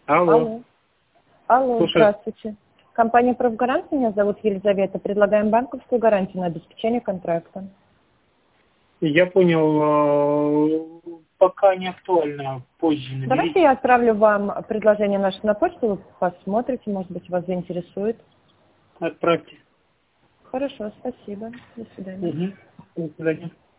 Алло. Алло, Слушай. здравствуйте. Компания «Профгарант», меня зовут Елизавета. Предлагаем банковскую гарантию на обеспечение контракта. Я понял, пока не актуально, позже наберите. Давайте я отправлю вам предложение наше на почту, вы посмотрите, может быть, вас заинтересует. Отправьте. Хорошо, спасибо. До свидания. До свидания.